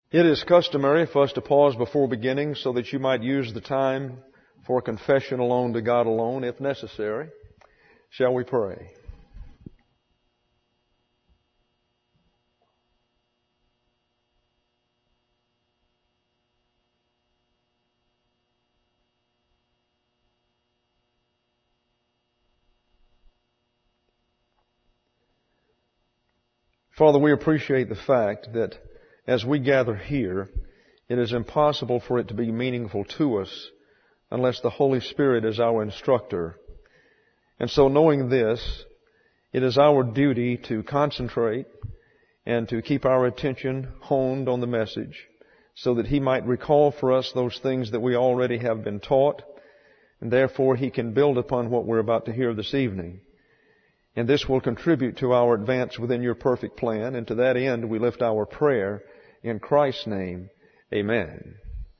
It is customary for us to pause before beginning so that you might use the time for confession alone to God alone, if necessary. Shall we pray? Father, we appreciate the fact that as we gather here, it is impossible for it to be meaningful to us unless the Holy Spirit is our instructor. And so knowing this, it is our duty to concentrate and to keep our attention honed on the message so that He might recall for us those things that we already have been taught, and therefore He can build upon what we're about to hear this evening. And this will contribute to our advance within Your perfect plan, and to that end we lift our prayer in Christ's name. Amen.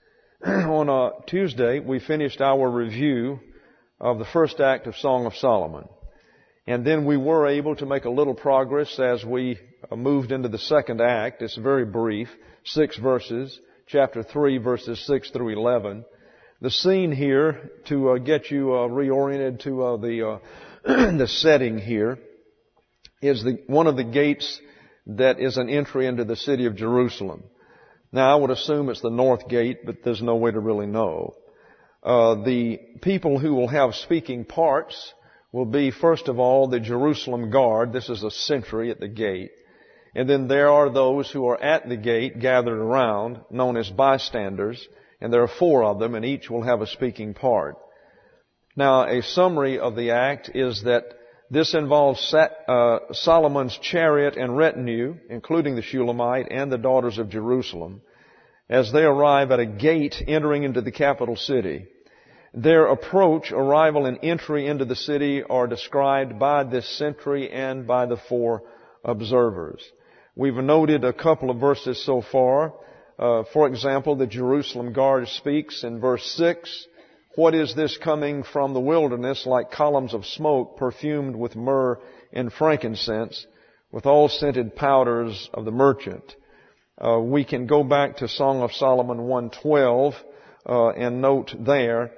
On Tuesday, we finished our review of the first act of Song of Solomon. And then we were able to make a little progress as we moved into the second act. It's very brief, 6 verses, chapter 3, verses 6 through 11. The scene here, to get you reoriented to the setting here, is one of the gates that is an entry into the city of Jerusalem. Now, I would assume it's the north gate, but there's no way to really know. The people who will have speaking parts will be, first of all, the Jerusalem guard. This is a sentry at the gate. And then there are those who are at the gate gathered around, known as bystanders. And there are 4 of them, and each will have a speaking part. Now, a summary of the act is that this involves Solomon's chariot and retinue, including the Shulamite and the daughters of Jerusalem, as they arrive at a gate entering into the capital city. Their approach, arrival, and entry into the city are described by this sentry and by the 4 observers. We've noted a couple of verses so far. For example, the Jerusalem guard speaks in verse 6, "What is this coming from the wilderness like columns of smoke perfumed with myrrh and frankincense, with all scented powders of the merchant?" We can go back to Song of Solomon 1:12 and note there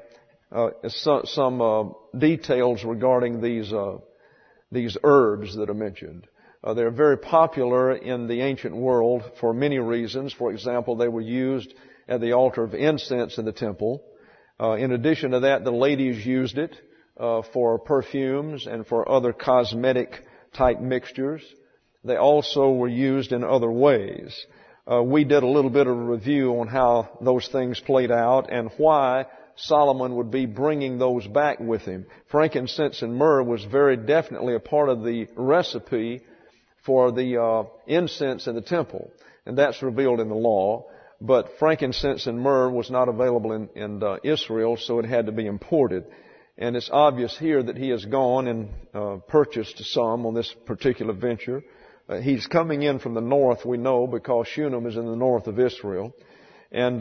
some details regarding these herbs that are mentioned. They're very popular in the ancient world for many reasons. For example, they were used at the altar of incense in the temple. In addition to that, the ladies used it for perfumes and for other cosmetic type mixtures. They also were used in other ways. We did a little bit of a review on how those things played out and why Solomon would be bringing those back with him. Frankincense and myrrh was very definitely a part of the recipe for the incense in the temple, and that's revealed in the law. But frankincense and myrrh was not available in Israel, so it had to be imported. And it's obvious here that he has gone and purchased some on this particular venture. He's coming in from the north, we know, because Shunem is in the north of Israel. And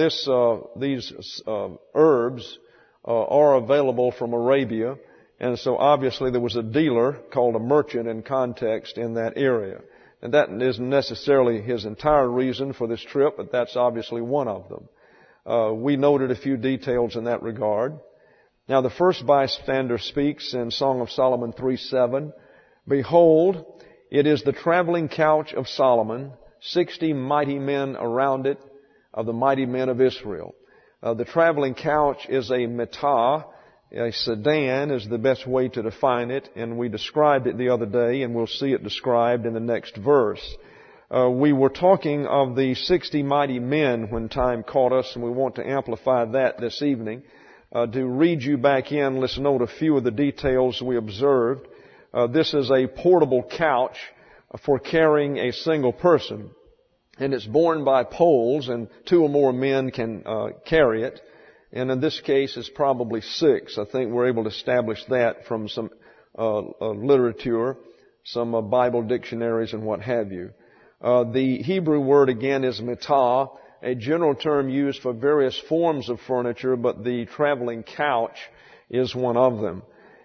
these herbs are available from Arabia. And so obviously there was a dealer called a merchant in context in that area. And that isn't necessarily his entire reason for this trip, but that's obviously one of them. We noted a few details in that regard. Now the first bystander speaks in Song of Solomon 3:7. "Behold, it is the traveling couch of Solomon, 60 mighty men around it, of the mighty men of Israel." The traveling couch is a mitah. A sedan is the best way to define it, and we described it the other day, and we'll see it described in the next verse. We were talking of the 60 mighty men when time caught us, and we want to amplify that this evening. To read you back in, let's note a few of the details we observed. This is a portable couch for carrying a single person, and it's borne by poles, and 2 or more men can carry it. And in this case, it's probably 6. I think we're able to establish that from some literature, some Bible dictionaries and what have you. The Hebrew word again is mitah, a general term used for various forms of furniture, but the traveling couch is one of them.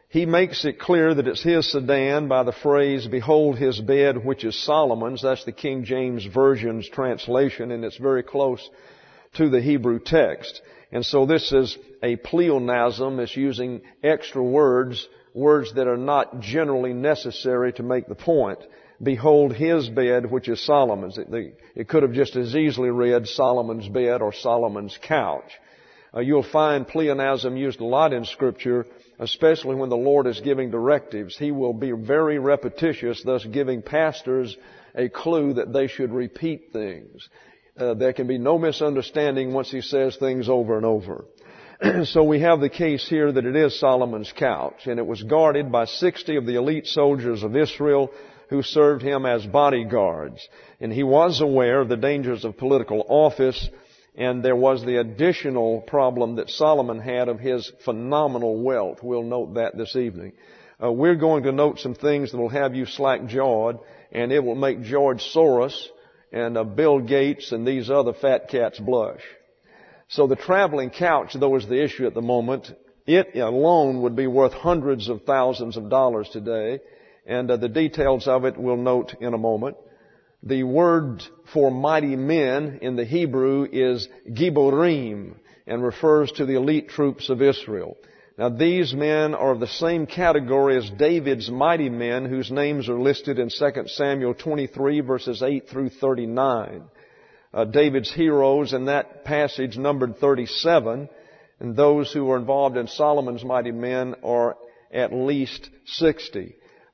He makes it clear that it's his sedan by the phrase, behold his bed, which is Solomon's. That's the King James Version's translation, and it's very close to the Hebrew text. And so this is a pleonasm. It's using extra words that are not generally necessary to make the point. Behold his bed, which is Solomon's. It could have just as easily read Solomon's bed or Solomon's couch. You'll find pleonasm used a lot in Scripture, especially when the Lord is giving directives. He will be very repetitious, thus giving pastors a clue that they should repeat things. There can be no misunderstanding once He says things over and over. So we have the case here that it is Solomon's couch, and it was guarded by 60 of the elite soldiers of Israel who served him as bodyguards. And he was aware of the dangers of political office, and there was the additional problem that Solomon had of his phenomenal wealth. We'll note that this evening. We're going to note some things that will have you slack-jawed, and it will make George Soros and Bill Gates and these other fat cats blush. So the traveling couch, though, is the issue at the moment. It alone would be worth hundreds of thousands of dollars today, and the details of it we'll note in a moment. The word for mighty men in the Hebrew is Giborim, and refers to the elite troops of Israel. Now these men are of the same category as David's mighty men, whose names are listed in 2 Samuel 23 verses 8 through 39. David's heroes in that passage numbered 37, and those who are involved in Solomon's mighty men are at least 60.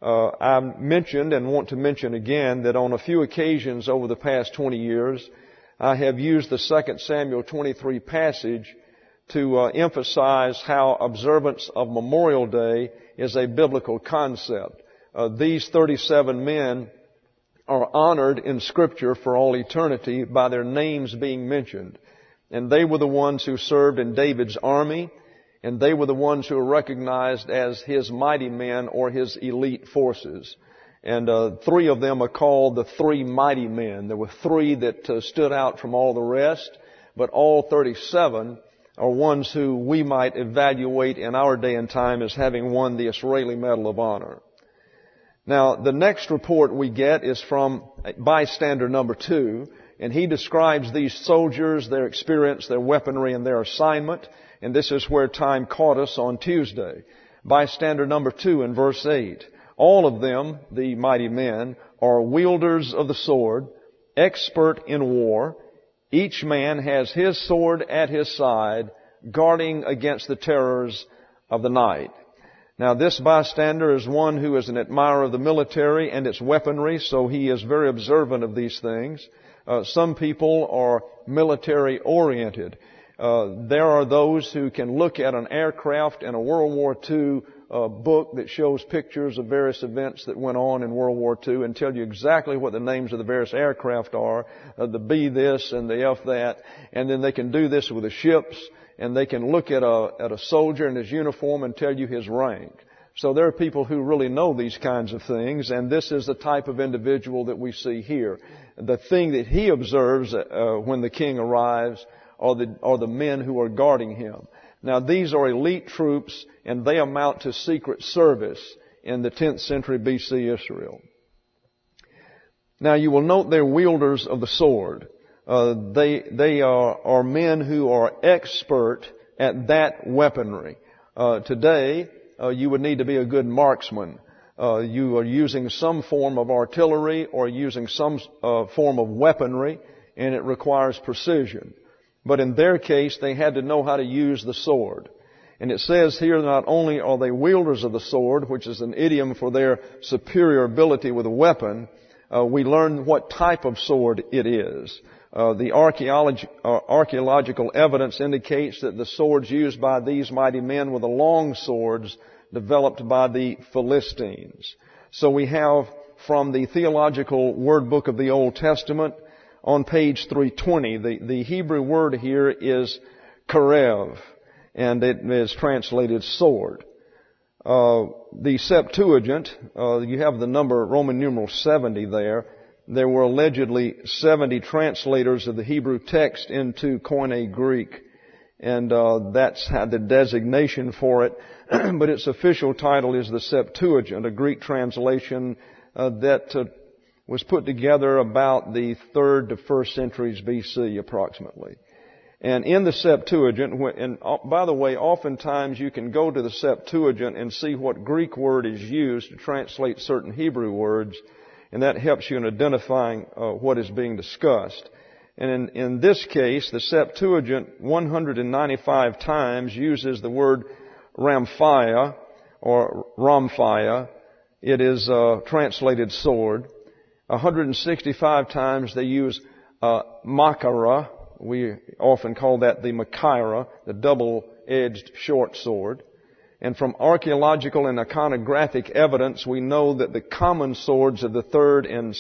I mentioned and want to mention again that on a few occasions over the past 20 years, I have used the 2 Samuel 23 passage to emphasize how observance of Memorial Day is a biblical concept. These 37 men are honored in Scripture for all eternity by their names being mentioned. And they were the ones who served in David's army, and they were the ones who were recognized as his mighty men or his elite forces. And 3 of them are called the 3 mighty men. There were 3 that stood out from all the rest, but all 37 are ones who we might evaluate in our day and time as having won the Israeli Medal of Honor. Now, the next report we get is from bystander number 2, and he describes these soldiers, their experience, their weaponry, and their assignment. And this is where time caught us on Tuesday. Bystander number 2 in verse 8. All of them, the mighty men, are wielders of the sword, expert in war. Each man has his sword at his side, guarding against the terrors of the night. Now, this bystander is one who is an admirer of the military and its weaponry, so he is very observant of these things. Some people are military-oriented. There are those who can look at an aircraft in a World War II book that shows pictures of various events that went on in World War II and tell you exactly what the names of the various aircraft are, the B this and the F that, and then they can do this with the ships, and they can look at a soldier in his uniform and tell you his rank. So there are people who really know these kinds of things, and this is the type of individual that we see here. The thing that he observes when the king arrives are the men who are guarding him. Now these are elite troops, and they amount to secret service in the 10th century BC Israel. Now you will note they're wielders of the sword. They are men who are expert at that weaponry. Today, you would need to be a good marksman. You are using some form of artillery or using some form of weaponry, and it requires precision. But in their case, they had to know how to use the sword. And it says here, not only are they wielders of the sword, which is an idiom for their superior ability with a weapon, we learn what type of sword it is. The archaeological evidence indicates that the swords used by these mighty men were the long swords developed by the Philistines. So we have from the Theological Word Book of the Old Testament on page 320, the Hebrew word here is karev, and it is translated sword. The Septuagint, you have the number Roman numeral 70 there. There were allegedly 70 translators of the Hebrew text into Koine Greek. and that's had the designation for it. But its official title is the Septuagint, a Greek translation that was put together about the 3rd to 1st centuries BC approximately. And in the Septuagint, and by the way, oftentimes you can go to the Septuagint and see what Greek word is used to translate certain Hebrew words, and that helps you in identifying what is being discussed. And in this case, the Septuagint 195 times uses the word Ramphia or Ramphia. It is translated sword. 165 times they use Machaira. We often call that the Machaira, the double-edged short sword. And from archaeological and iconographic evidence, we know that the common swords of the 3rd and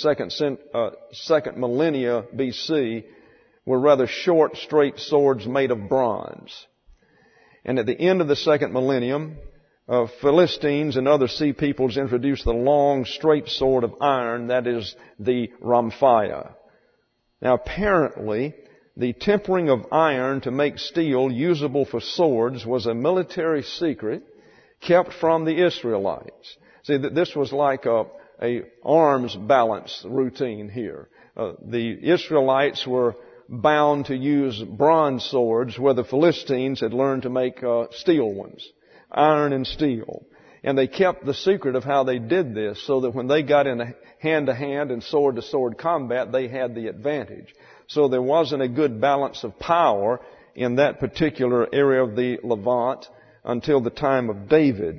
2nd millennia BC were rather short, straight swords made of bronze. And at the end of the 2nd millennium, Philistines and other sea peoples introduced the long, straight sword of iron, that is the Ramphia. Now apparently, the tempering of iron to make steel usable for swords was a military secret kept from the Israelites. See, this was like a arms balance routine here. The Israelites were bound to use bronze swords where the Philistines had learned to make steel ones, iron and steel. And they kept the secret of how they did this so that when they got in hand-to-hand and sword-to-sword combat, they had the advantage. So there wasn't a good balance of power in that particular area of the Levant until the time of David.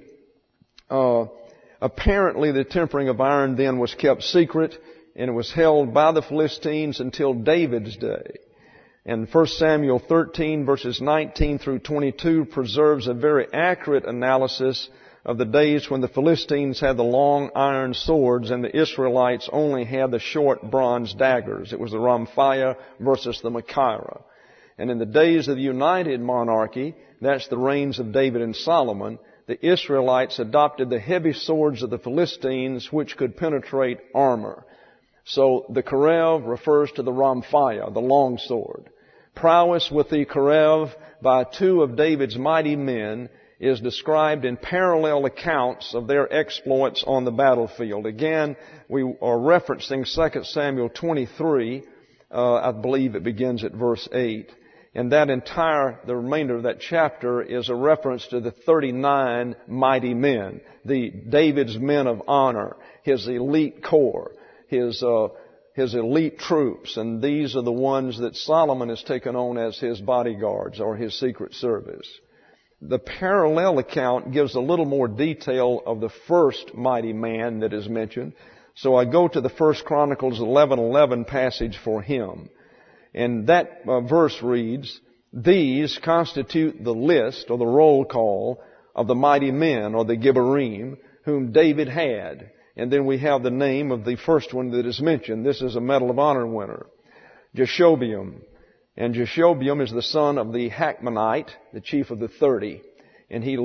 Apparently the tempering of iron then was kept secret, and it was held by the Philistines until David's day. And 1 Samuel 13 verses 19 through 22 preserves a very accurate analysis of the days when the Philistines had the long iron swords and the Israelites only had the short bronze daggers. It was the Ramphia versus the Machaira. And in the days of the united monarchy, that's the reigns of David and Solomon, the Israelites adopted the heavy swords of the Philistines which could penetrate armor. So the Kerev refers to the Ramphia, the long sword. Prowess with the Kerev by 2 of David's mighty men is described in parallel accounts of their exploits on the battlefield. Again, we are referencing 2 Samuel 23. I believe it begins at verse 8. And the remainder of that chapter is a reference to the 39 mighty men, David's men of honor, his elite corps, his elite troops, and these are the ones that Solomon has taken on as his bodyguards or his secret service. The parallel account gives a little more detail of the first mighty man that is mentioned. So I go to the 1 Chronicles 11:11 passage for him. And that verse reads, "These constitute the list or the roll call of the mighty men or the Gibborim whom David had." And then we have the name of the first one that is mentioned. This is a Medal of Honor winner, Jashobeam. And Jashobeam is the son of the Hachmonite, the chief of the 30. And he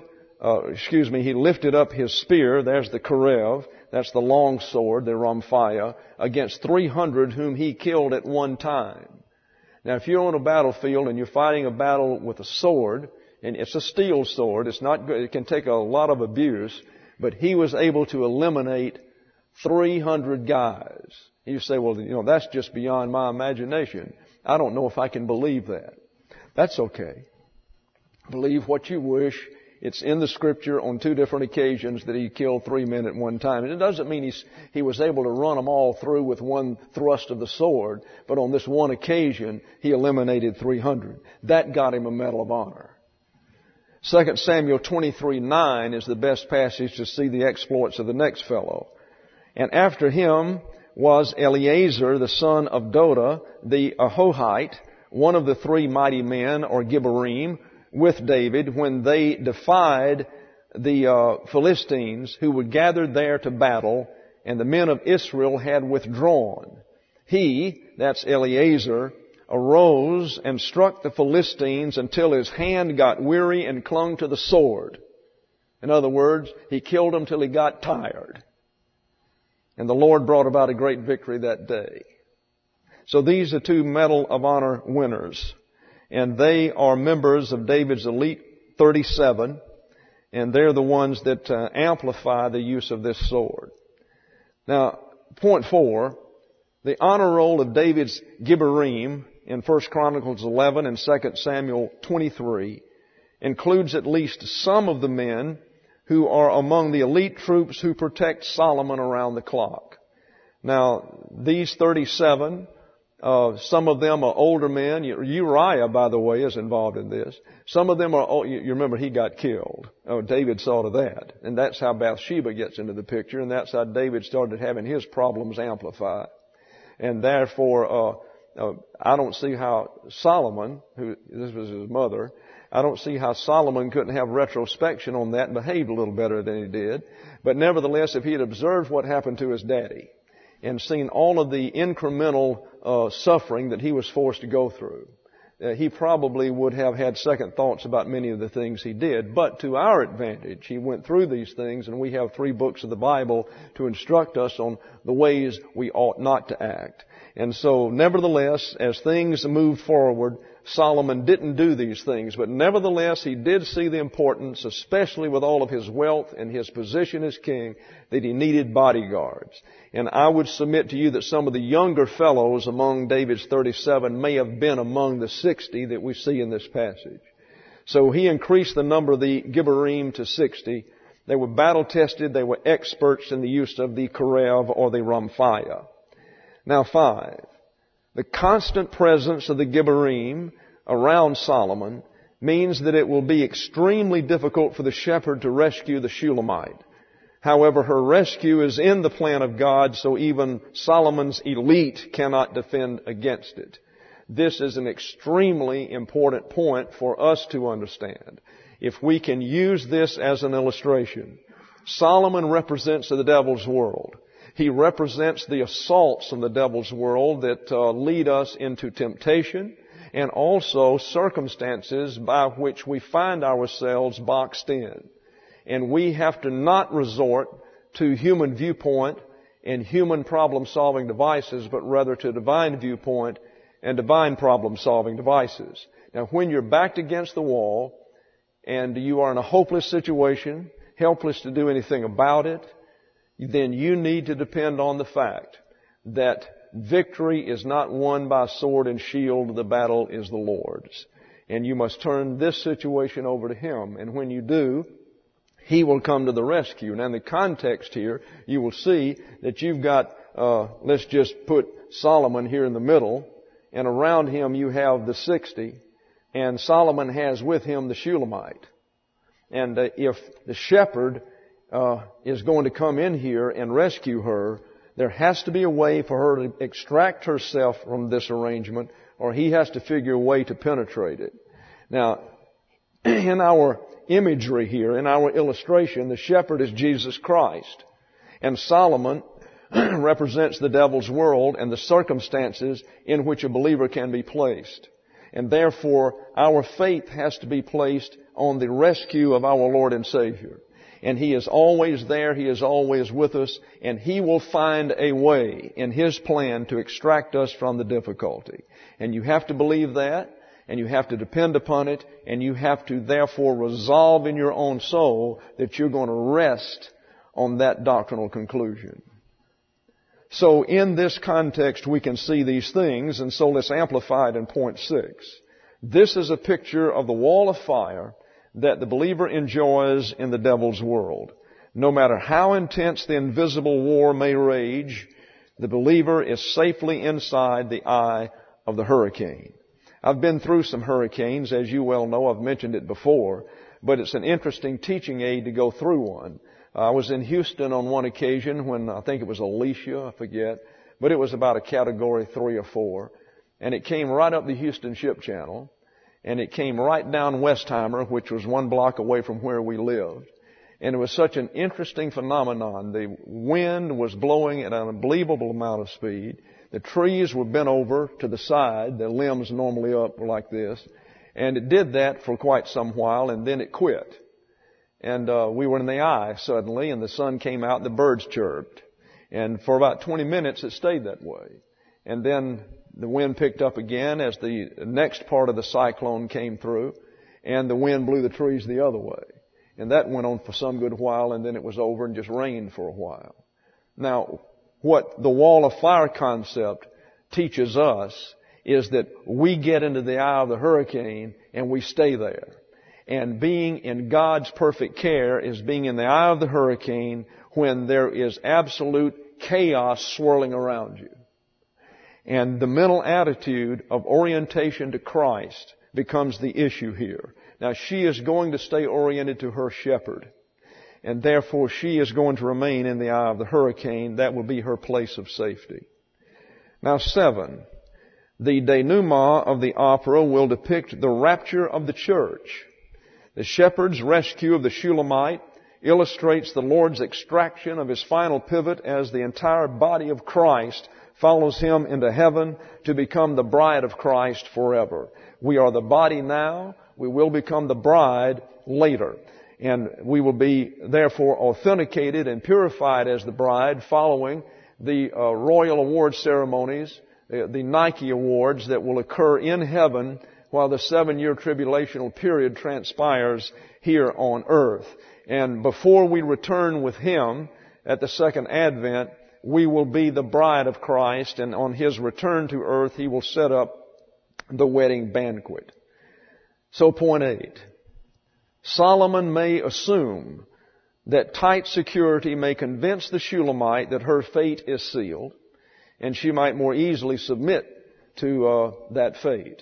lifted up his spear, there's the Kerev, that's the long sword, the Ramphia, against 300 whom he killed at one time. Now if you're on a battlefield and you're fighting a battle with a sword, and it's a steel sword, it's not good, it can take a lot of abuse, but he was able to eliminate 300 guys. You say, well, that's just beyond my imagination. I don't know if I can believe that. That's okay. Believe what you wish. It's in the Scripture on 2 different occasions that he killed 3 men at one time. And it doesn't mean he was able to run them all through with one thrust of the sword, but on this one occasion, he eliminated 300. That got him a Medal of Honor. 2 Samuel 23:9 is the best passage to see the exploits of the next fellow. And after him was Eleazar, the son of Doda, the Ahohite, one of the 3 mighty men, or Gibborim, with David when they defied the Philistines who were gathered there to battle, and the men of Israel had withdrawn. He, that's Eleazar, arose and struck the Philistines until his hand got weary and clung to the sword. In other words, he killed them till he got tired. And the Lord brought about a great victory that day. So these are 2 Medal of Honor winners. And they are members of David's elite 37, and they're the ones that amplify the use of this sword. Now, point 4, the honor roll of David's Gibborim in 1 Chronicles 11 and 2 Samuel 23 includes at least some of the men who are among the elite troops who protect Solomon around the clock. Now, these 37, some of them are older men. Uriah, by the way, is involved in this. Some of them are, you remember he got killed. David saw to that. And that's how Bathsheba gets into the picture, and that's how David started having his problems amplified. And therefore, I don't see how Solomon, this was his mother, I don't see how Solomon couldn't have retrospection on that and behaved a little better than he did. But nevertheless, if he had observed what happened to his daddy and seen all of the incremental suffering that he was forced to go through, he probably would have had second thoughts about many of the things he did. But to our advantage, he went through these things, and we have 3 books of the Bible to instruct us on the ways we ought not to act. And so, nevertheless, as things moved forward, Solomon didn't do these things, but nevertheless he did see the importance, especially with all of his wealth and his position as king, that he needed bodyguards. And I would submit to you that some of the younger fellows among David's 37 may have been among the 60 that we see in this passage. So he increased the number of the Gibborim to 60. They were battle tested. They were experts in the use of the Karev or the Ramphia. Now 5. The constant presence of the Gibborim around Solomon means that it will be extremely difficult for the shepherd to rescue the Shulamite. However, her rescue is in the plan of God, so even Solomon's elite cannot defend against it. This is an extremely important point for us to understand. If we can use this as an illustration, Solomon represents the devil's world. He represents the assaults of the devil's world that lead us into temptation and also circumstances by which we find ourselves boxed in. And we have to not resort to human viewpoint and human problem-solving devices, but rather to divine viewpoint and divine problem-solving devices. Now, when you're backed against the wall and you are in a hopeless situation, helpless to do anything about it, then you need to depend on the fact that victory is not won by sword and shield, the battle is the Lord's. And you must turn this situation over to Him. And when you do, He will come to the rescue. Now in the context here, you will see that you've got, let's just put Solomon here in the middle, and around him you have the 60, and Solomon has with him the Shulamite. And if the shepherd is going to come in here and rescue her, there has to be a way for her to extract herself from this arrangement, or he has to figure a way to penetrate it. Now, in our imagery here, in our illustration, the shepherd is Jesus Christ. And Solomon represents the devil's world and the circumstances in which a believer can be placed. And therefore, our faith has to be placed on the rescue of our Lord and Savior. And He is always there, He is always with us, and He will find a way in His plan to extract us from the difficulty. And you have to believe that, and you have to depend upon it, and you have to therefore resolve in your own soul that you're going to rest on that doctrinal conclusion. So in this context we can see these things, and so let's amplify it in point 6. This is a picture of the wall of fire that the believer enjoys in the devil's world. No matter how intense the invisible war may rage, the believer is safely inside the eye of the hurricane. I've been through some hurricanes, as you well know. I've mentioned it before, but it's an interesting teaching aid to go through one. I was in Houston on one occasion when I think it was Alicia, I forget, but it was about a category 3 or 4, and it came right up the Houston Ship Channel. And it came right down Westheimer, which was 1 block away from where we lived. And it was such an interesting phenomenon. The wind was blowing at an unbelievable amount of speed. The trees were bent over to the side, their limbs normally up like this. And it did that for quite some while, and then it quit. And we were in the eye suddenly, and the sun came out and the birds chirped. And for about 20 minutes it stayed that way. And then the wind picked up again as the next part of the cyclone came through, and the wind blew the trees the other way. And that went on for some good while, and then it was over and just rained for a while. Now, what the wall of fire concept teaches us is that we get into the eye of the hurricane and we stay there. And being in God's perfect care is being in the eye of the hurricane when there is absolute chaos swirling around you. And the mental attitude of orientation to Christ becomes the issue here. Now, she is going to stay oriented to her shepherd. And therefore, she is going to remain in the eye of the hurricane. That will be her place of safety. Now, 7. The denouement of the opera will depict the rapture of the church. The shepherd's rescue of the Shulamite illustrates the Lord's extraction of His final pivot as the entire body of Christ follows Him into heaven to become the bride of Christ forever. We are the body now. We will become the bride later. And we will be therefore authenticated and purified as the bride following the royal award ceremonies, the Nike Awards that will occur in heaven while the 7-year tribulational period transpires here on earth. And before we return with Him at the second advent, we will be the bride of Christ, and on His return to earth, He will set up the wedding banquet. So point 8. Solomon may assume that tight security may convince the Shulamite that her fate is sealed, and she might more easily submit to that fate.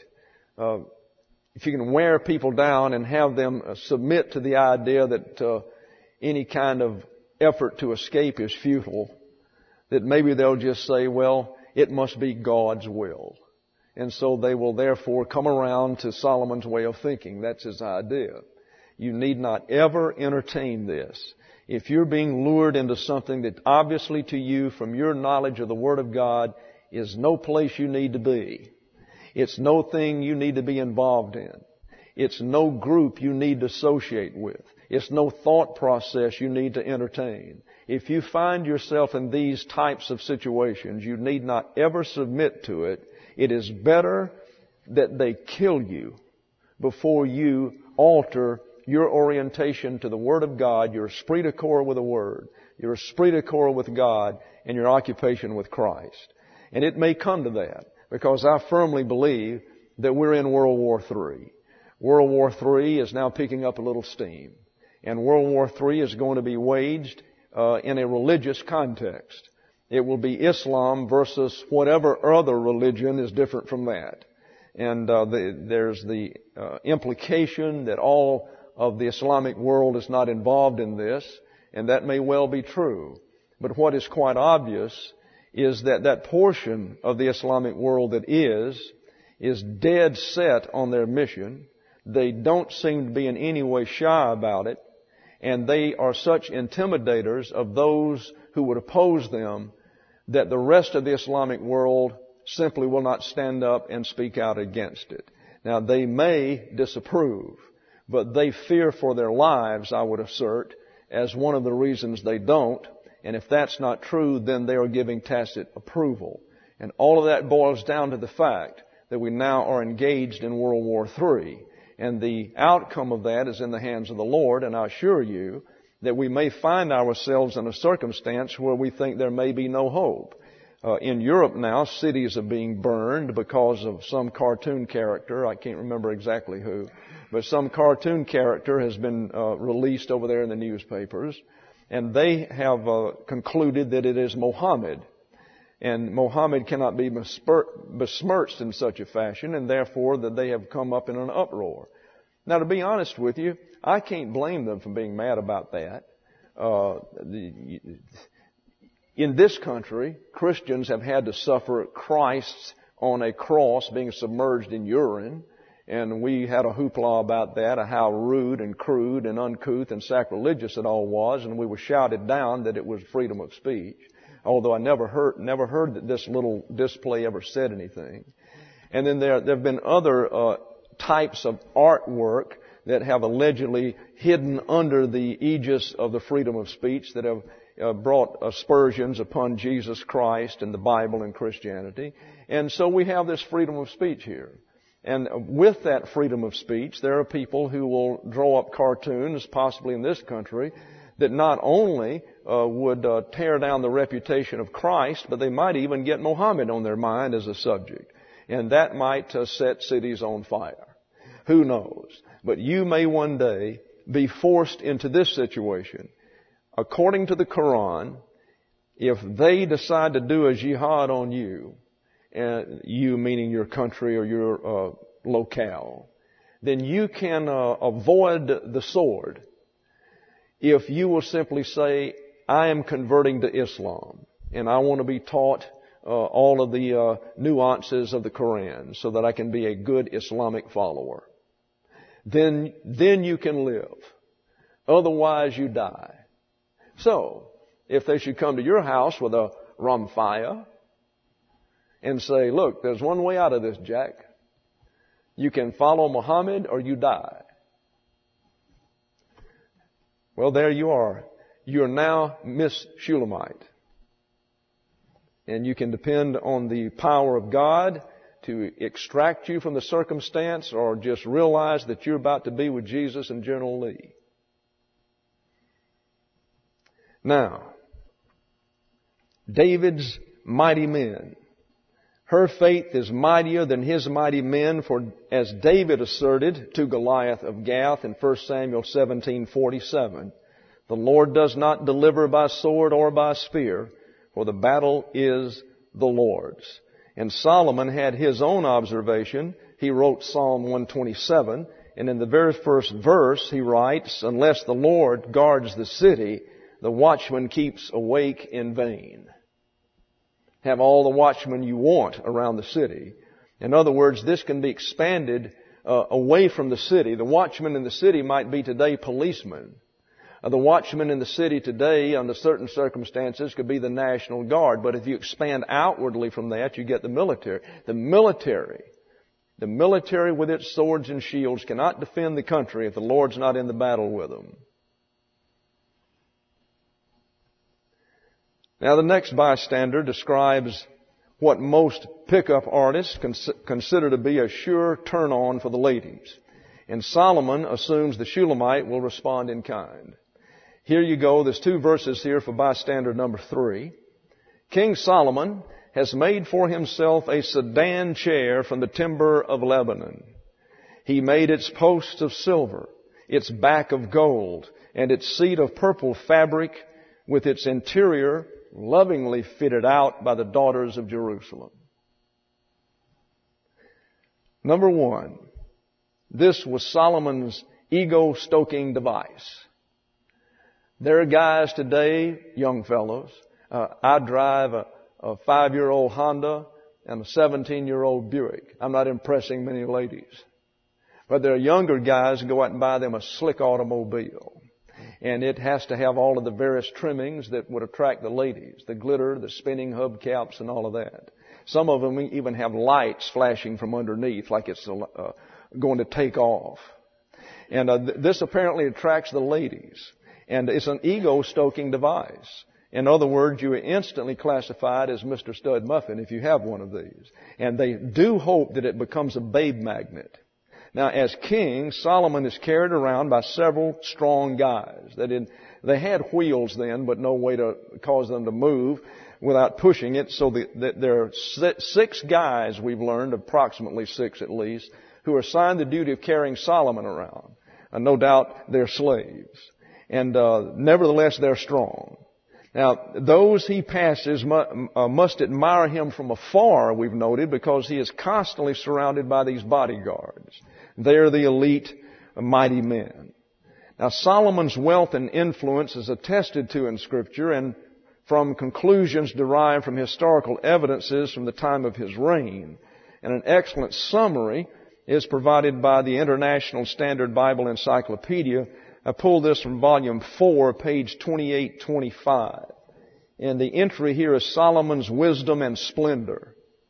If you can wear people down and have them submit to the idea that any kind of effort to escape is futile, that maybe they'll just say, well, it must be God's will. And so they will therefore come around to Solomon's way of thinking. That's his idea. You need not ever entertain this. If you're being lured into something that obviously to you, from your knowledge of the Word of God, is no place you need to be. It's no thing you need to be involved in. It's no group you need to associate with. It's no thought process you need to entertain. If you find yourself in these types of situations, you need not ever submit to it. It is better that they kill you before you alter your orientation to the Word of God, your esprit de corps with the Word, your esprit de corps with God, and your occupation with Christ. And it may come to that, because I firmly believe that we're in World War III. World War III is now picking up a little steam. And World War III is going to be waged in a religious context. It will be Islam versus whatever other religion is different from that. And there's the implication that all of the Islamic world is not involved in this, and that may well be true. But what is quite obvious is that that portion of the Islamic world that is dead set on their mission. They don't seem to be in any way shy about it, and they are such intimidators of those who would oppose them that the rest of the Islamic world simply will not stand up and speak out against it. Now, they may disapprove, but they fear for their lives, I would assert, as one of the reasons they don't. And if that's not true, then they are giving tacit approval. And all of that boils down to the fact that we now are engaged in World War III. And the outcome of that is in the hands of the Lord. And I assure you that we may find ourselves in a circumstance where we think there may be no hope. In Europe now, cities are being burned because of some cartoon character. I can't remember exactly who. But some cartoon character has been released over there in the newspapers. And they have concluded that it is Mohammed. And Mohammed cannot be besmirched in such a fashion, and therefore that they have come up in an uproar. Now, to be honest with you, I can't blame them for being mad about that. In this country, Christians have had to suffer Christ on a cross being submerged in urine. And we had a hoopla about that, how rude and crude and uncouth and sacrilegious it all was. And we were shouted down that it was freedom of speech. Although I never heard that this little display ever said anything. And then there have been other types of artwork that have allegedly hidden under the aegis of the freedom of speech that have brought aspersions upon Jesus Christ and the Bible and Christianity. And so we have this freedom of speech here. And with that freedom of speech, there are people who will draw up cartoons, possibly in this country, that not only would tear down the reputation of Christ, but they might even get Muhammad on their mind as a subject. And that might set cities on fire. Who knows? But you may one day be forced into this situation. According to the Quran, if they decide to do a jihad on you, you meaning your country or your locale, then you can avoid the sword if you will simply say, I am converting to Islam and I want to be taught all of the nuances of the Quran so that I can be a good Islamic follower. Then you can live. Otherwise you die. So, if they should come to your house with a ramfaya and say, look, there's one way out of this, Jack. You can follow Muhammad or you die. Well, there you are. You're now Miss Shulamite. And you can depend on the power of God to extract you from the circumstance or just realize that you're about to be with Jesus and General Lee. Now, David's mighty men. Her faith is mightier than his mighty men, for as David asserted to Goliath of Gath in 1 Samuel 17:47, the Lord does not deliver by sword or by spear, for the battle is the Lord's. And Solomon had his own observation. He wrote Psalm 127, and in the very first verse he writes, unless the Lord guards the city, the watchman keeps awake in vain. Have all the watchmen you want around the city. In other words, this can be expanded away from the city. The watchmen in the city might be today policemen. The watchmen in the city today, under certain circumstances, could be the National Guard. But if you expand outwardly from that, you get the military. The military with its swords and shields cannot defend the country if the Lord's not in the battle with them. Now, the next bystander describes what most pickup artists consider to be a sure turn-on for the ladies. And Solomon assumes the Shulamite will respond in kind. Here you go. There's 2 verses here for bystander number 3. King Solomon has made for himself a sedan chair from the timber of Lebanon. He made its posts of silver, its back of gold, and its seat of purple fabric, with its interior lovingly fitted out by the daughters of Jerusalem. Number 1, this was Solomon's ego-stoking device. There are guys today, young fellows, I drive a 5-year-old Honda and a 17-year-old Buick. I'm not impressing many ladies. But there are younger guys who go out and buy them a slick automobile. And it has to have all of the various trimmings that would attract the ladies. The glitter, the spinning hubcaps, and all of that. Some of them even have lights flashing from underneath like it's going to take off. And this apparently attracts the ladies. And it's an ego-stoking device. In other words, you are instantly classified as Mr. Stud Muffin if you have one of these. And they do hope that it becomes a babe magnet. Now, as king, Solomon is carried around by several strong guys. They had wheels then, but no way to cause them to move without pushing it. So there are 6 guys, we've learned, approximately 6 at least, who are assigned the duty of carrying Solomon around. And no doubt they're slaves. And nevertheless, they're strong. Now, those he passes must admire him from afar, we've noted, because he is constantly surrounded by these bodyguards. They're the elite, mighty men. Now, Solomon's wealth and influence is attested to in Scripture and from conclusions derived from historical evidences from the time of his reign. And an excellent summary is provided by the International Standard Bible Encyclopedia. I pulled this from volume 4, page 2825. And the entry here is Solomon's wisdom and splendor.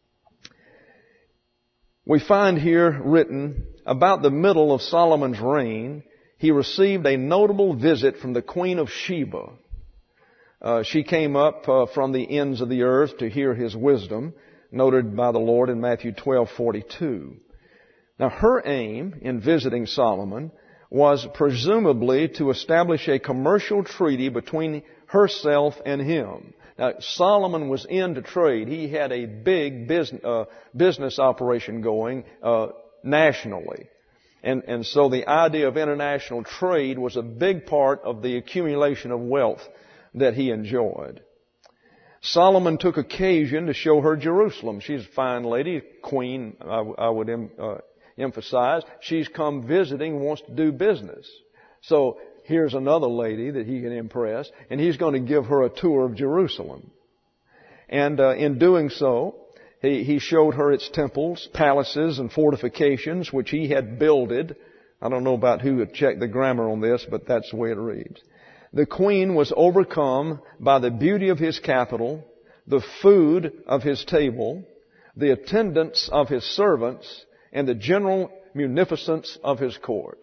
We find here written, about the middle of Solomon's reign, he received a notable visit from the Queen of Sheba. She came up from the ends of the earth to hear his wisdom, noted by the Lord in Matthew 12:42. Now, her aim in visiting Solomon was presumably to establish a commercial treaty between herself and him. Now, Solomon was into trade. He had a big business operation going nationally. And so the idea of international trade was a big part of the accumulation of wealth that he enjoyed. Solomon took occasion to show her Jerusalem. She's a fine lady, queen, I would emphasize. She's come visiting, wants to do business. So here's another lady that he can impress, and he's going to give her a tour of Jerusalem. And in doing so, he showed her its temples, palaces, and fortifications, which he had builded. I don't know about who had checked the grammar on this, but that's the way it reads. The queen was overcome by the beauty of his capital, the food of his table, the attendance of his servants, and the general munificence of his court.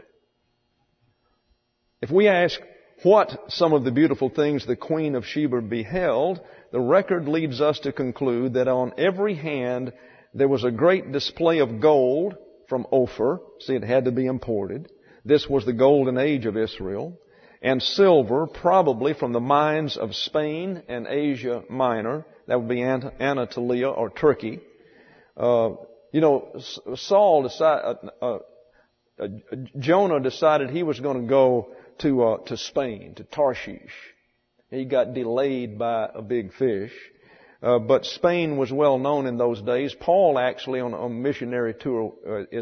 If we ask what some of the beautiful things the Queen of Sheba beheld, the record leads us to conclude that on every hand there was a great display of gold from Ophir. See, it had to be imported. This was the golden age of Israel. And silver, probably from the mines of Spain and Asia Minor. That would be Anatolia or Turkey. Jonah decided he was going to go to Spain, to Tarshish. He got delayed by a big fish. But Spain was well known in those days. Paul actually on a missionary tour,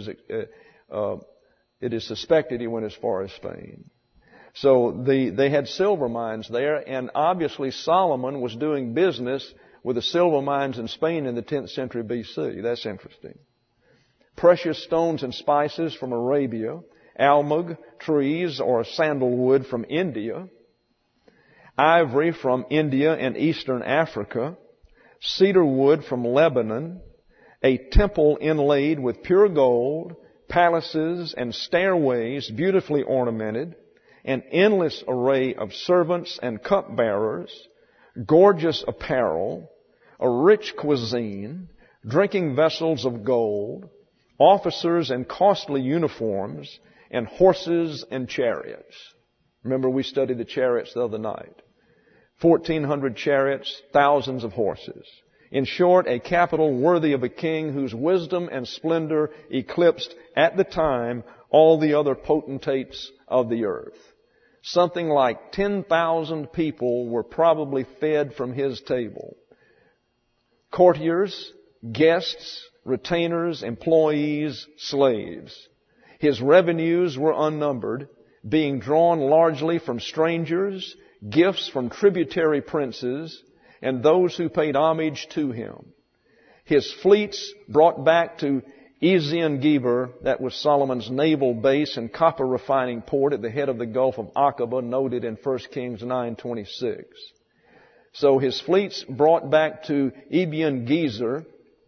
it is suspected he went as far as Spain. So they had silver mines there, and obviously Solomon was doing business with the silver mines in Spain in the 10th century BC. That's interesting. Precious stones and spices from Arabia, almug trees or sandalwood from India, ivory from India and Eastern Africa, cedar wood from Lebanon, a temple inlaid with pure gold, palaces and stairways beautifully ornamented, an endless array of servants and cupbearers, gorgeous apparel, a rich cuisine, drinking vessels of gold, officers in costly uniforms, and horses and chariots. Remember, we studied the chariots the other night. 1,400 chariots, thousands of horses. In short, a capital worthy of a king whose wisdom and splendor eclipsed at the time all the other potentates of the earth. Something like 10,000 people were probably fed from his table. Courtiers, guests, retainers, employees, slaves. His revenues were unnumbered, being drawn largely from strangers, gifts from tributary princes, and those who paid homage to him. His fleets brought back to Ezion-Geber, that was Solomon's naval base and copper refining port at the head of the Gulf of Aqaba, noted in 1 Kings 9:26. So his fleets brought back to Ezion-Geber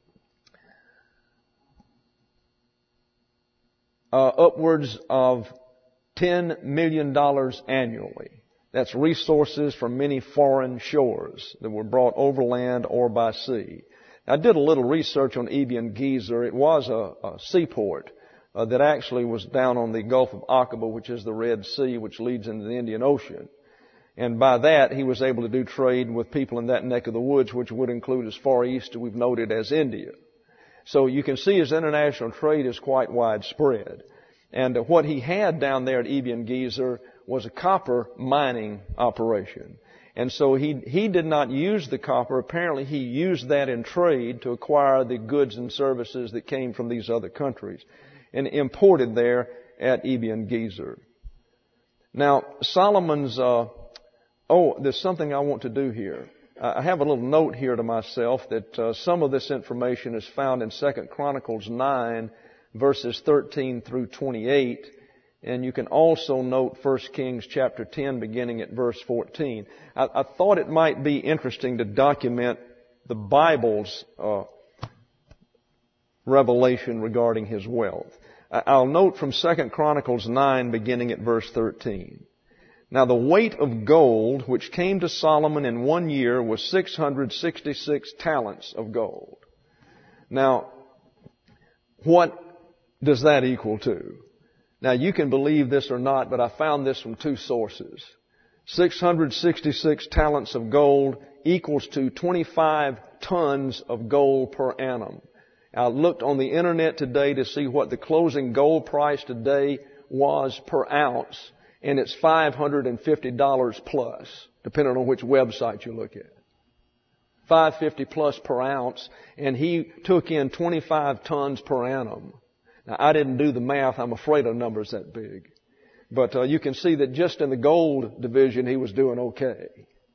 upwards of $10 million annually. That's resources from many foreign shores that were brought overland or by sea. I did a little research on Ezion-Geber. It was a seaport that actually was down on the Gulf of Aqaba, which is the Red Sea, which leads into the Indian Ocean. And by that, he was able to do trade with people in that neck of the woods, which would include as far east as we've noted as India. So you can see his international trade is quite widespread. And what he had down there at Ezion-Geber was a copper mining operation. And so he did not use the copper. Apparently he used that in trade to acquire the goods and services that came from these other countries and imported there at Ezion-Geber. Now, Solomon's, there's something I want to do here. I have a little note here to myself that some of this information is found in 2 Chronicles 9, verses 13 through 28. And you can also note 1 Kings chapter 10 beginning at verse 14. I thought it might be interesting to document the Bible's revelation regarding his wealth. I'll note from 2 Chronicles 9 beginning at verse 13. Now the weight of gold which came to Solomon in 1 year was 666 talents of gold. Now, what does that equal to? Now you can believe this or not, but I found this from 2 sources. 666 talents of gold equals to 25 tons of gold per annum. I looked on the internet today to see what the closing gold price today was per ounce, and it's $550 plus, depending on which website you look at. $550 plus per ounce, and he took in 25 tons per annum. Now, I didn't do the math. I'm afraid a number's that big. But you can see that just in the gold division, he was doing okay.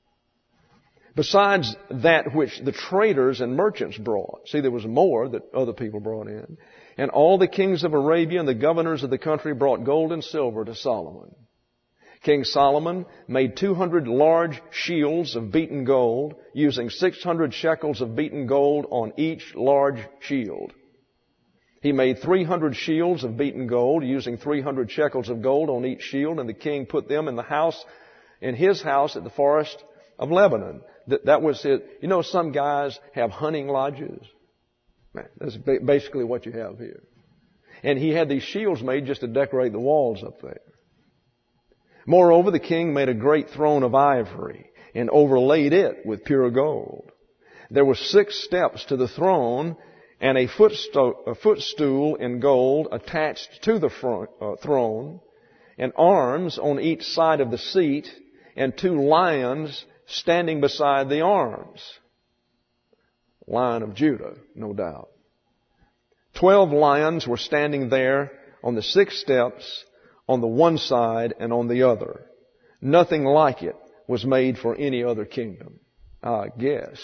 Besides that which the traders and merchants brought. See, there was more that other people brought in. And all the kings of Arabia and the governors of the country brought gold and silver to Solomon. King Solomon made 200 large shields of beaten gold, using 600 shekels of beaten gold on each large shield. He made 300 shields of beaten gold, using 300 shekels of gold on each shield, and the king put them in his house at the forest of Lebanon. That was his. You know, some guys have hunting lodges. Man, that's basically what you have here. And he had these shields made just to decorate the walls up there. Moreover, the king made a great throne of ivory and overlaid it with pure gold. There were 6 steps to the throne, and a footstool in gold attached to the throne, and arms on each side of the seat, and 2 lions standing beside the arms. Lion of Judah, no doubt. 12 lions were standing there on the 6 steps, on the one side and on the other. Nothing like it was made for any other kingdom, I guess.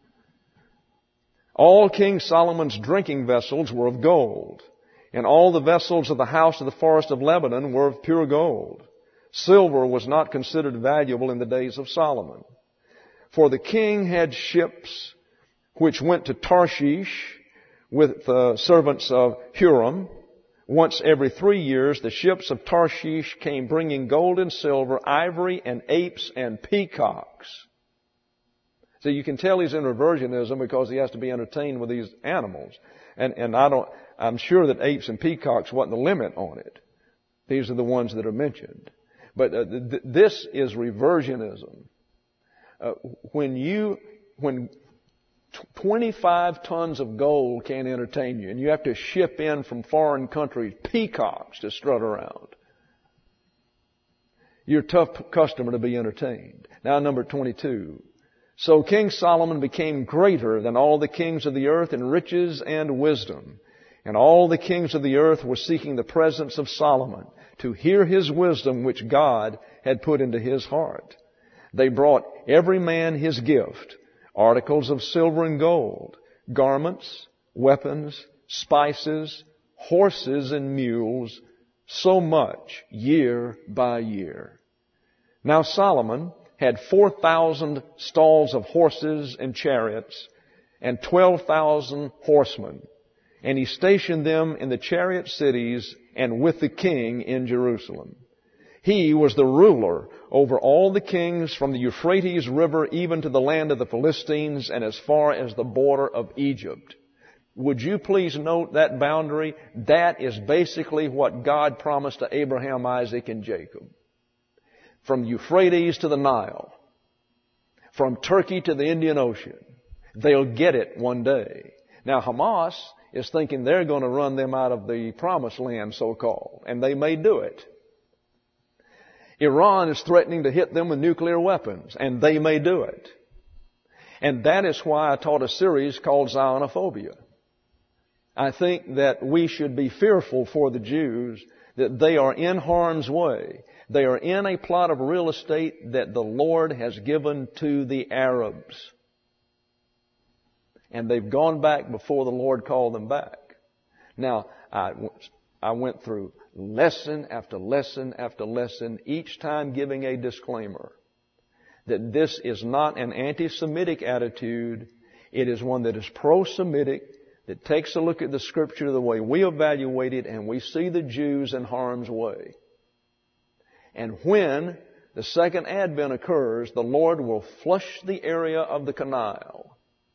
All King Solomon's drinking vessels were of gold, and all the vessels of the house of the forest of Lebanon were of pure gold. Silver was not considered valuable in the days of Solomon. For the king had ships which went to Tarshish with the servants of Huram. Once every 3 years, the ships of Tarshish came bringing gold and silver, ivory and apes and peacocks. So you can tell he's in reversionism because he has to be entertained with these animals. And I'm sure that apes and peacocks wasn't the limit on it. These are the ones that are mentioned. But this is reversionism. When 25 tons of gold can't entertain you, and you have to ship in from foreign countries peacocks to strut around, you're a tough customer to be entertained. Now, number 22. So King Solomon became greater than all the kings of the earth in riches and wisdom. And all the kings of the earth were seeking the presence of Solomon to hear his wisdom which God had put into his heart. They brought every man his gift, articles of silver and gold, garments, weapons, spices, horses and mules, so much year by year. Now Solomon had 4,000 stalls of horses and chariots and 12,000 horsemen, and he stationed them in the chariot cities and with the king in Jerusalem. He was the ruler over all the kings from the Euphrates River even to the land of the Philistines and as far as the border of Egypt. Would you please note that boundary? That is basically what God promised to Abraham, Isaac, and Jacob. From Euphrates to the Nile, from Turkey to the Indian Ocean. They'll get it one day. Now Hamas is thinking they're going to run them out of the promised land, so-called, and they may do it. Iran is threatening to hit them with nuclear weapons, and they may do it. And that is why I taught a series called Zionophobia. I think that we should be fearful for the Jews that they are in harm's way. They are in a plot of real estate that the Lord has given to the Arabs. And they've gone back before the Lord called them back. Now, I went through lesson after lesson after lesson, each time giving a disclaimer that this is not an anti-Semitic attitude. It is one that is pro-Semitic, that takes a look at the Scripture the way we evaluate it, and we see the Jews in harm's way. And when the second advent occurs, the Lord will flush the area of the canal.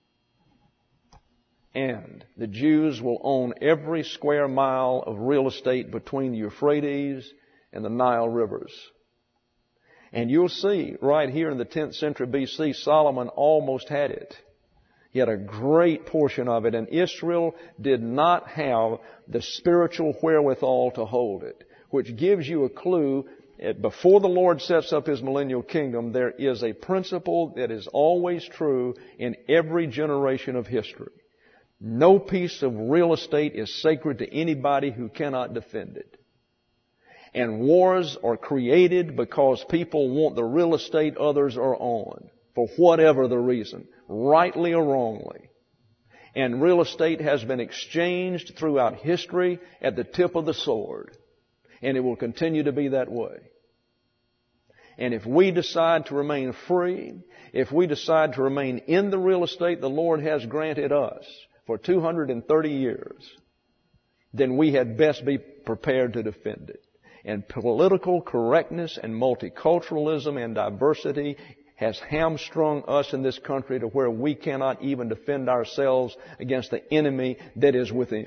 And the Jews will own every square mile of real estate between the Euphrates and the Nile rivers. And you'll see right here in the 10th century BC, Solomon almost had it. He had a great portion of it, and Israel did not have the spiritual wherewithal to hold it, which gives you a clue. Before the Lord sets up His millennial kingdom, there is a principle that is always true in every generation of history. No piece of real estate is sacred to anybody who cannot defend it. And wars are created because people want the real estate others are on, for whatever the reason, rightly or wrongly. And real estate has been exchanged throughout history at the tip of the sword. And it will continue to be that way. And if we decide to remain free, if we decide to remain in the real estate the Lord has granted us for 230 years, then we had best be prepared to defend it. And political correctness and multiculturalism and diversity has hamstrung us in this country to where we cannot even defend ourselves against the enemy that is within.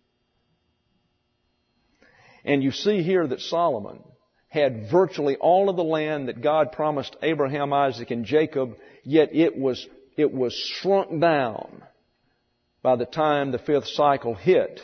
And you see here that Solomon had virtually all of the land that God promised Abraham, Isaac, and Jacob, yet it was shrunk down by the time the fifth cycle hit,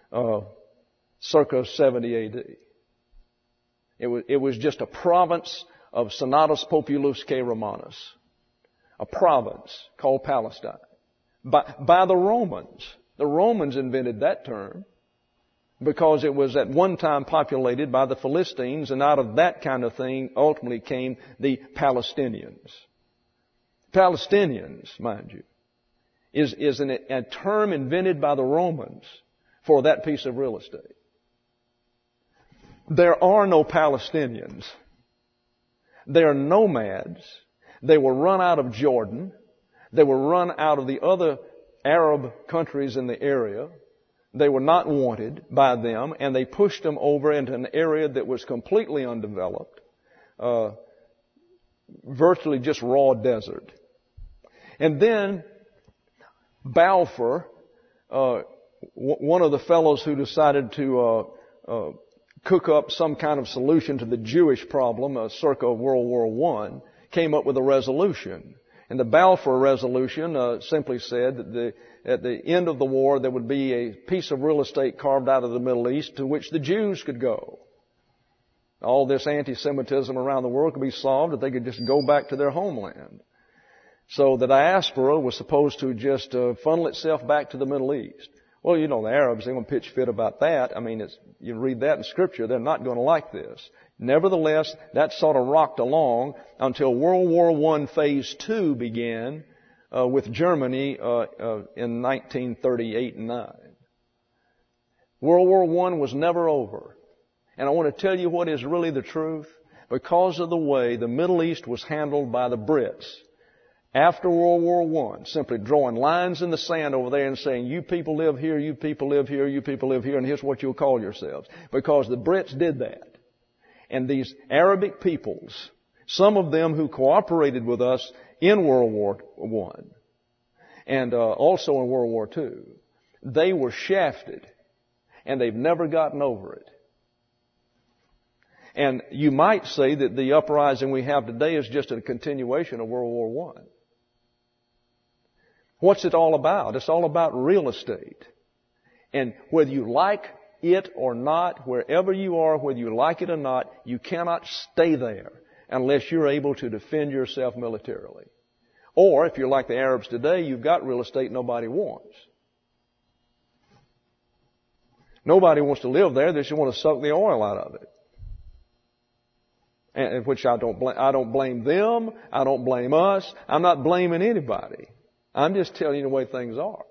circa 70 A.D. It was just a province of Senatus Populusque Romanus, a province called Palestine, by the Romans. The Romans invented that term because it was at one time populated by the Philistines, and out of that kind of thing ultimately came the Palestinians. Palestinians, mind you, is a term invented by the Romans for that piece of real estate. There are no Palestinians. They are nomads. They were run out of Jordan. They were run out of the other Arab countries in the area. They were not wanted by them, and they pushed them over into an area that was completely undeveloped, virtually just raw desert. And then Balfour, one of the fellows who decided to cook up some kind of solution to the Jewish problem, circa World War I, came up with a resolution. And the Balfour resolution simply said that at the end of the war there would be a piece of real estate carved out of the Middle East to which the Jews could go. All this anti-Semitism around the world could be solved if they could just go back to their homeland. So the diaspora was supposed to just funnel itself back to the Middle East. Well, you know, the Arabs, they're going to pitch fit about that. I mean, you read that in Scripture, they're not going to like this. Nevertheless, that sort of rocked along until World War I Phase 2 began with Germany in 1938 and 9. World War I was never over. And I want to tell you what is really the truth. Because of the way the Middle East was handled by the Brits, after World War I, simply drawing lines in the sand over there and saying, you people live here, you people live here, you people live here, and here's what you'll call yourselves. Because the Brits did that. And these Arabic peoples, some of them who cooperated with us in World War I and also in World War II, they were shafted, and they've never gotten over it. And you might say that the uprising we have today is just a continuation of World War I. What's it all about? It's all about real estate. And whether you like it or not, wherever you are, whether you like it or not, you cannot stay there unless you're able to defend yourself militarily. Or if you're like the Arabs today, you've got real estate nobody wants. Nobody wants to live there. They just want to suck the oil out of it. And which I don't blame them. I don't blame us. I'm not blaming anybody. I'm just telling you the way things are.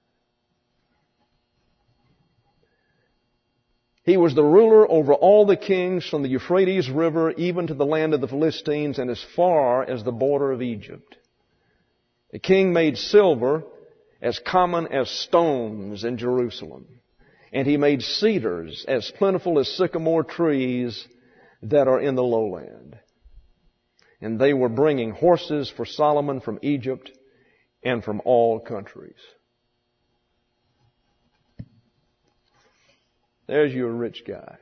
He was the ruler over all the kings from the Euphrates River even to the land of the Philistines and as far as the border of Egypt. The king made silver as common as stones in Jerusalem. And he made cedars as plentiful as sycamore trees that are in the lowland. And they were bringing horses for Solomon from Egypt and from all countries. There's your rich guy.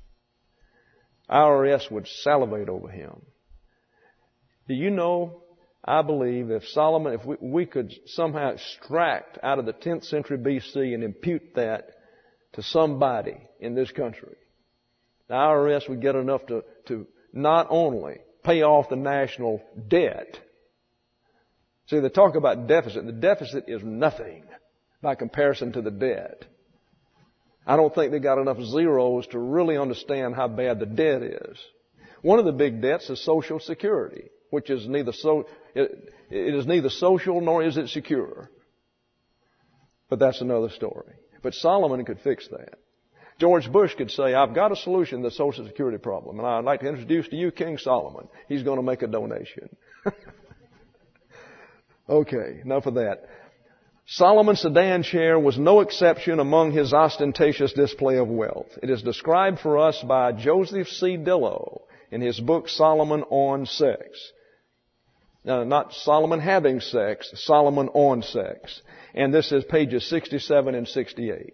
IRS would salivate over him. Do you know, I believe if Solomon, if we could somehow extract out of the 10th century BC and impute that to somebody in this country, the IRS would get enough to not only pay off the national debt. See, they talk about deficit. The deficit is nothing by comparison to the debt. I don't think they got enough zeros to really understand how bad the debt is. One of the big debts is Social Security, which is neither it is neither social nor is it secure. But that's another story. But Solomon could fix that. George Bush could say, I've got a solution to the Social Security problem, and I'd like to introduce to you King Solomon. He's going to make a donation. Okay, enough of that. Solomon's sedan chair was no exception among his ostentatious display of wealth. It is described for us by Joseph C. Dillow in his book Solomon on Sex. Now, not Solomon having sex, Solomon on sex. And this is pages 67 and 68.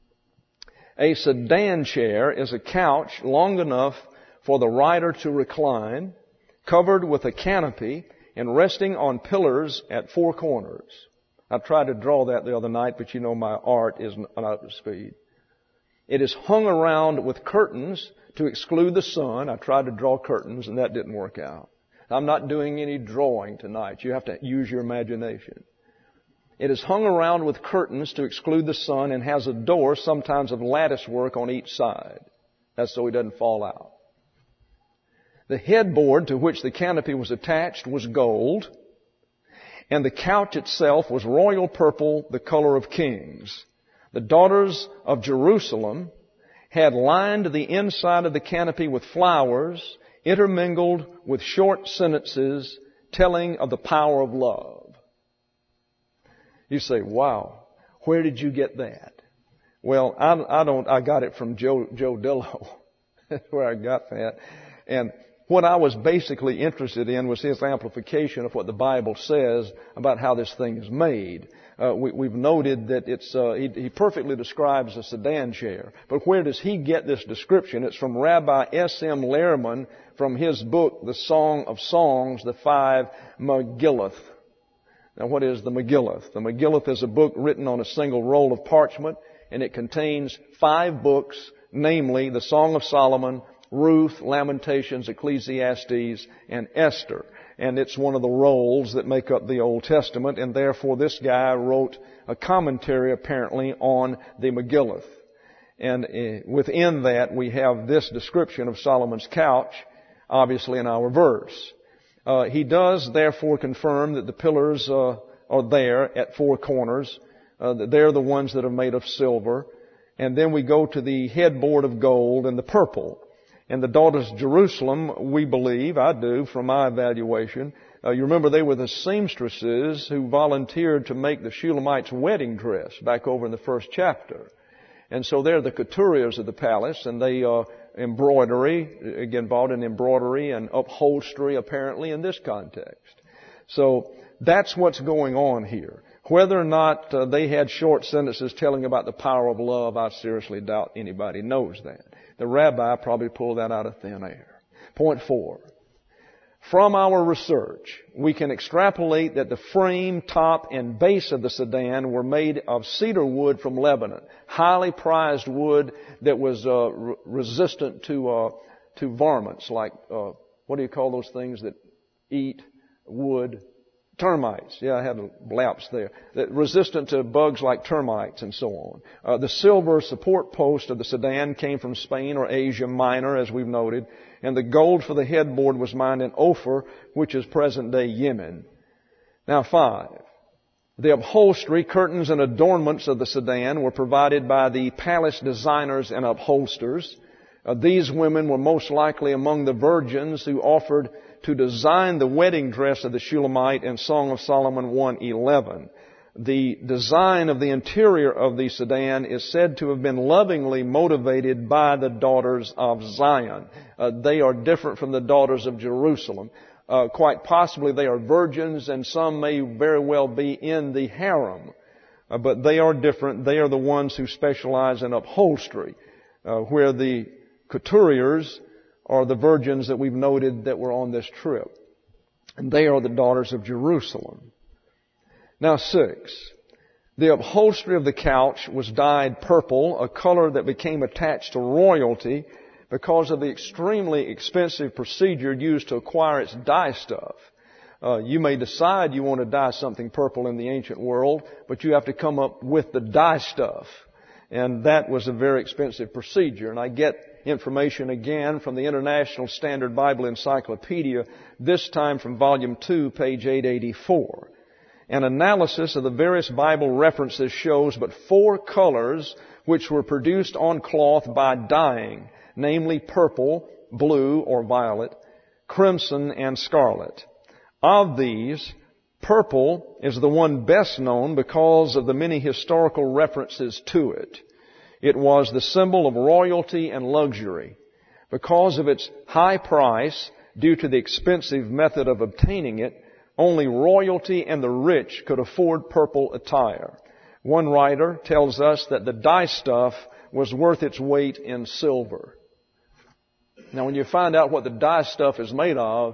A sedan chair is a couch long enough for the rider to recline, covered with a canopy and resting on pillars at four corners. I tried to draw that the other night, but you know my art is not up to speed. It is hung around with curtains to exclude the sun. I tried to draw curtains and that didn't work out. I'm not doing any drawing tonight. You have to use your imagination. It is hung around with curtains to exclude the sun and has a door, sometimes of lattice work on each side. That's so he doesn't fall out. The headboard to which the canopy was attached was gold, and the couch itself was royal purple, the color of kings. The daughters of Jerusalem had lined the inside of the canopy with flowers, intermingled with short sentences telling of the power of love. You say, wow, where did you get that? Well, I got it from Joe Dillow. That's where I got that. And what I was basically interested in was his amplification of what the Bible says about how this thing is made. We've noted that he perfectly describes a sedan chair. But where does he get this description? It's from Rabbi S.M. Lehrman from his book, The Song of Songs, the 5 Megillot. Now, what is the Megillot? The Megillot is a book written on a single roll of parchment, and it contains 5 books, namely the Song of Solomon, Ruth, Lamentations, Ecclesiastes, and Esther. And it's one of the rolls that make up the Old Testament, and therefore this guy wrote a commentary apparently on the Megillot. And within that we have this description of Solomon's couch, obviously in our verse. He does therefore confirm that the pillars are there at 4 corners. They're the ones that are made of silver. And then we go to the headboard of gold and the purple. And the daughters of Jerusalem, we believe, I do, from my evaluation, you remember they were the seamstresses who volunteered to make the Shulamite's wedding dress back over in the first chapter. And so they're the couturiers of the palace, and they embroidery, again, involved in embroidery and upholstery apparently in this context. So that's what's going on here. Whether or not they had short sentences telling about the power of love, I seriously doubt anybody knows that. The rabbi probably pulled that out of thin air. Point 4. From our research, we can extrapolate that the frame, top, and base of the sedan were made of cedar wood from Lebanon, highly prized wood that was resistant to varmints, like what do you call those things that eat wood? Termites. Yeah, I had a lapse there. Resistant to bugs like termites and so on. The silver support post of the sedan came from Spain or Asia Minor, as we've noted. And the gold for the headboard was mined in Ophir, which is present-day Yemen. Now 5. The upholstery, curtains, and adornments of the sedan were provided by the palace designers and upholsters. These women were most likely among the virgins who offered to design the wedding dress of the Shulamite in Song of Solomon 1:11. The design of the interior of the sedan is said to have been lovingly motivated by the daughters of Zion. They are different from the daughters of Jerusalem. Quite possibly they are virgins, and some may very well be in the harem. But they are different. They are the ones who specialize in upholstery, where the couturiers are the virgins that we've noted that were on this trip. And they are the daughters of Jerusalem. Now 6. The upholstery of the couch was dyed purple, a color that became attached to royalty because of the extremely expensive procedure used to acquire its dye stuff. You may decide you want to dye something purple in the ancient world, but you have to come up with the dye stuff. And that was a very expensive procedure. And I get information again from the International Standard Bible Encyclopedia, this time from Volume 2, page 884. An analysis of the various Bible references shows but 4 colors which were produced on cloth by dyeing, namely purple, blue or violet, crimson, and scarlet. Of these, purple is the one best known because of the many historical references to it. It was the symbol of royalty and luxury. Because of its high price, due to the expensive method of obtaining it, only royalty and the rich could afford purple attire. One writer tells us that the dye stuff was worth its weight in silver. Now, when you find out what the dye stuff is made of,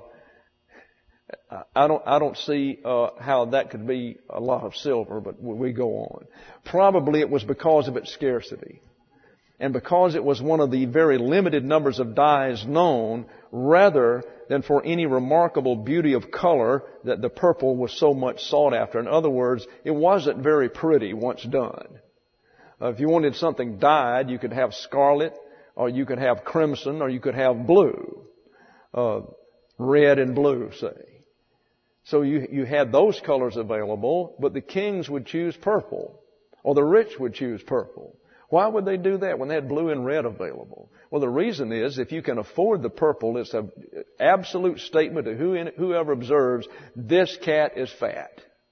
I don't see how that could be a lot of silver, but we go on. Probably it was because of its scarcity, and because it was one of the very limited numbers of dyes known, rather than for any remarkable beauty of color that the purple was so much sought after. In other words, it wasn't very pretty once done. If you wanted something dyed, you could have scarlet, or you could have crimson, or you could have blue, red and blue, say. So you had those colors available, but the kings would choose purple, or the rich would choose purple. Why would they do that when they had blue and red available? Well, the reason is if you can afford the purple, it's an absolute statement to whoever observes, this cat is fat.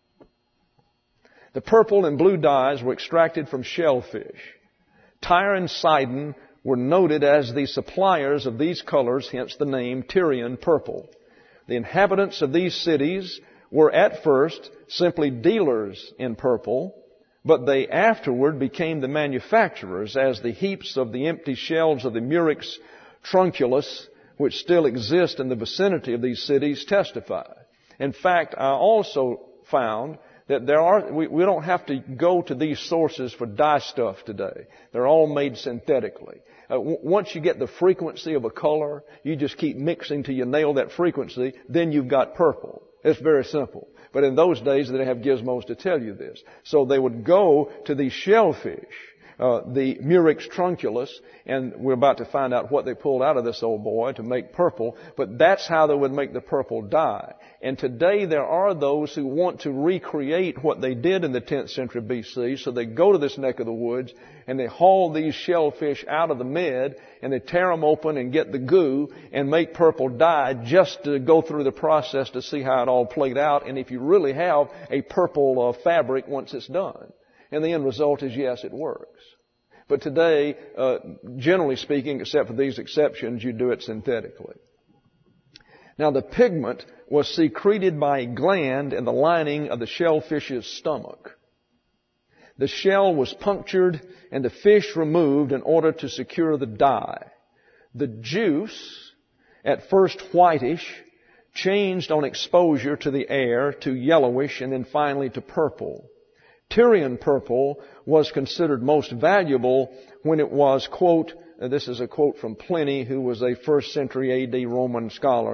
The purple and blue dyes were extracted from shellfish. Tyre and Sidon were noted as the suppliers of these colors, hence the name Tyrian purple. The inhabitants of these cities were at first simply dealers in purple, but they afterward became the manufacturers, as the heaps of the empty shells of the Murex trunculus, which still exist in the vicinity of these cities, testify. In fact, I also found that we don't have to go to these sources for dye stuff today. They're all made synthetically. Once you get the frequency of a color, you just keep mixing till you nail that frequency, then you've got purple. It's very simple. But in those days, they didn't have gizmos to tell you this. So they would go to these shellfish, the Murex trunculus, and we're about to find out what they pulled out of this old boy to make purple, but that's how they would make the purple dye. And today there are those who want to recreate what they did in the 10th century BC, so they go to this neck of the woods and they haul these shellfish out of the med and they tear them open and get the goo and make purple dye just to go through the process to see how it all played out and if you really have a purple fabric once it's done. And the end result is, yes, it works. But today, generally speaking, except for these exceptions, you do it synthetically. Now, the pigment was secreted by a gland in the lining of the shellfish's stomach. The shell was punctured and the fish removed in order to secure the dye. The juice, at first whitish, changed on exposure to the air to yellowish and then finally to purple. Tyrian purple was considered most valuable when it was, quote, this is a quote from Pliny, who was a 1st century AD Roman scholar.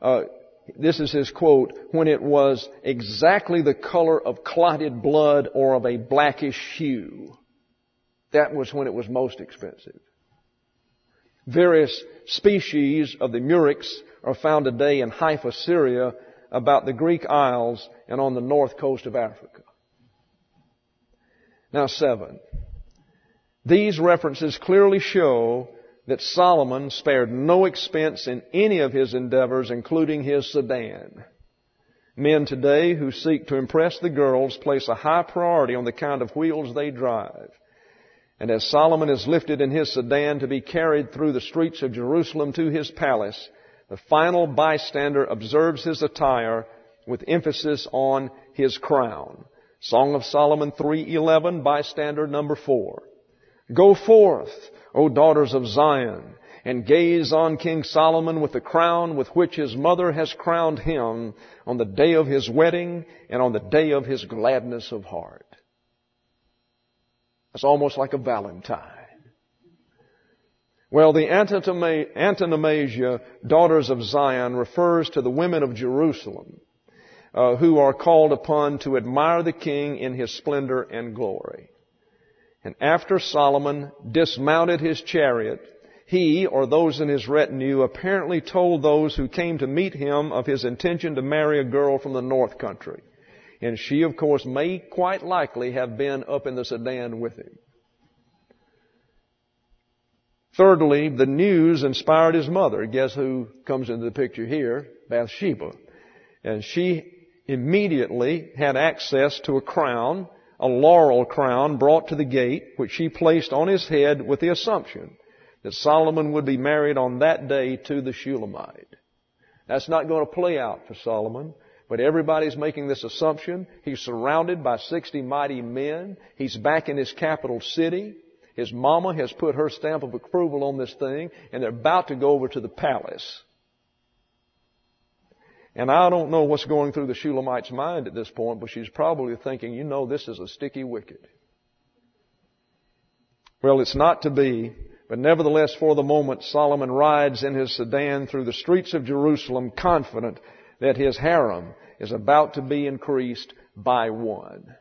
This is his quote, when it was exactly the color of clotted blood or of a blackish hue. That was when it was most expensive. Various species of the murex are found today in Haifa, Syria, about the Greek Isles, and on the north coast of Africa. Now 7. These references clearly show that Solomon spared no expense in any of his endeavors, including his sedan. Men today who seek to impress the girls place a high priority on the kind of wheels they drive. And as Solomon is lifted in his sedan to be carried through the streets of Jerusalem to his palace, The final bystander observes his attire with emphasis on his crown. Song of Solomon 3:11, bystander number 4. Go forth, O daughters of Zion, and gaze on King Solomon with the crown with which his mother has crowned him on the day of his wedding and on the day of his gladness of heart. It's almost like a valentine. Well, the antonomasia, daughters of Zion, refers to the women of Jerusalem who are called upon to admire the king in his splendor and glory. And after Solomon dismounted his chariot, he, or those in his retinue, apparently told those who came to meet him of his intention to marry a girl from the north country. And she, of course, may quite likely have been up in the sedan with him. Thirdly, the news inspired his mother. Guess who comes into the picture here? Bathsheba. And she immediately had access to a crown, a laurel crown brought to the gate, which she placed on his head with the assumption that Solomon would be married on that day to the Shulamite. That's not going to play out for Solomon, but everybody's making this assumption. He's surrounded by 60 mighty men. He's back in his capital city. His mama has put her stamp of approval on this thing, and they're about to go over to the palace. And I don't know what's going through the Shulamite's mind at this point, but she's probably thinking, you know, this is a sticky wicket. Well, it's not to be, but nevertheless, for the moment, Solomon rides in his sedan through the streets of Jerusalem, confident that his harem is about to be increased by one.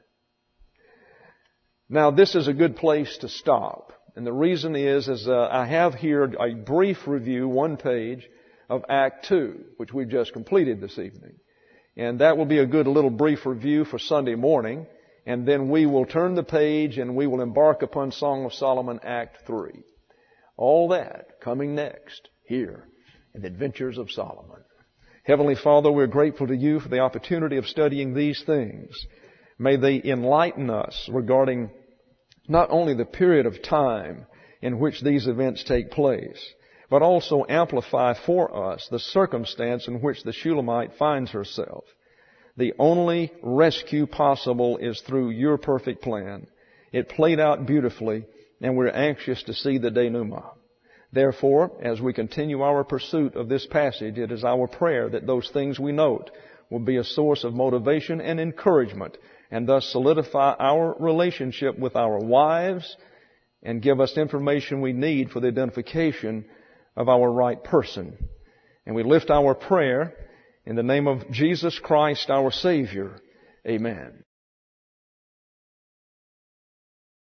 Now, this is a good place to stop. And the reason is I have here a brief review, one page, of Act 2, which we've just completed this evening. And that will be a good little brief review for Sunday morning. And then we will turn the page and we will embark upon Song of Solomon, Act 3. All that coming next here in the Adventures of Solomon. Heavenly Father, we're grateful to you for the opportunity of studying these things. May they enlighten us regarding not only the period of time in which these events take place, but also amplify for us the circumstance in which the Shulamite finds herself. The only rescue possible is through your perfect plan. It played out beautifully, and we're anxious to see the denouement. Therefore, as we continue our pursuit of this passage, it is our prayer that those things we note will be a source of motivation and encouragement, and thus solidify our relationship with our wives and give us information we need for the identification of our right person. And we lift our prayer in the name of Jesus Christ, our Savior. Amen.